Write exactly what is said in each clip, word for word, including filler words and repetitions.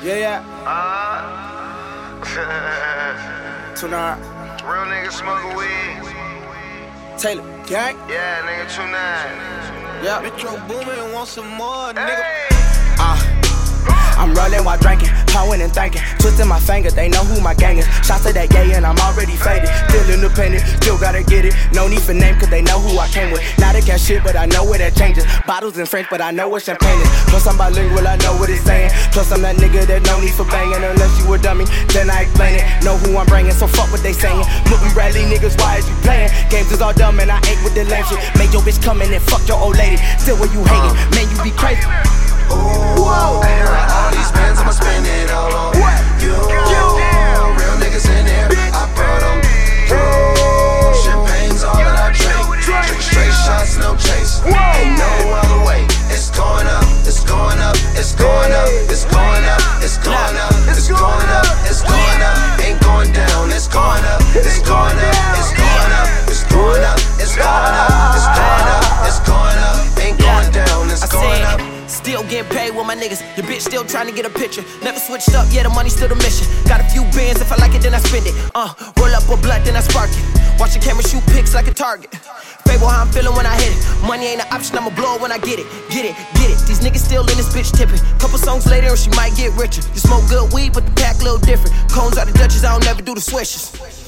Yeah, yeah. Uh, Tonight. Real nigga smoke weed. Taylor, gang. Yeah, nigga, two nine. Yeah. Metro Boomin want some more, nigga. Hey. Uh, I'm rolling while drinking, pouring and thinking, twisting my finger, they know who my gang is. Shots to that gay and I'm already faded. Still independent, still gotta get it. No need for name, cause they know who I came with. Not a cash shit, but I know where that changes. Bottles in French, but I know what champagne is. Plus I'm bilingual, I know what it's saying. Plus I'm that nigga that no need for banging. Unless you a dummy, then I explain it. Know who I'm bringing, so fuck what they saying. Looking Bradley niggas, why is you playing? Games is all dumb and I ain't with the lame shit. Made your bitch come in and fuck your old lady. Still where you hating, man you be crazy. Whoa, like all these bands, I'ma spend it all on you. Real niggas in there, I brought them through. Champagne's all that I drink. Drink straight shots, no chase. Ain't no other way. It's going up, it's going up, it's going up, it's going up, it's going up, it's going up, it's going up. Ain't going down, it's going up, it's going up, it's going up, it's going up, it's going up, it's going up, it's going up. Ain't going down, it's going up. Still getting paid with my niggas. Your bitch still trying to get a picture. Never switched up, yeah, the money's still the mission. Got a few bands, if I like it, then I spend it. Uh, roll up a blunt, then I spark it. Watch the camera shoot pics like a target. Fable how I'm feeling when I hit it. Money ain't an option, I'ma blow it when I get it. Get it, get it. These niggas still in this bitch tipping. Couple songs later and she might get richer. You smoke good weed, but the pack a little different. Cones are the Dutchess, I don't never do the swishes.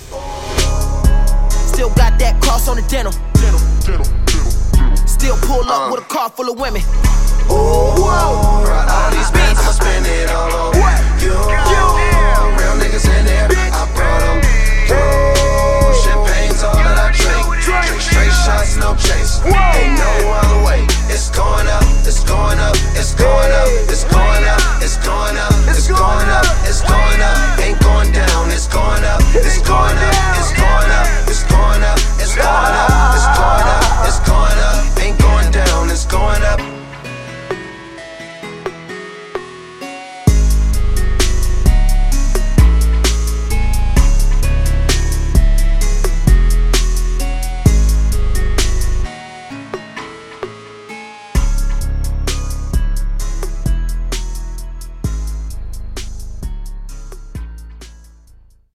Still got that cross on the dental. Still pull up uh. with a car full of women. Ooh, whoa,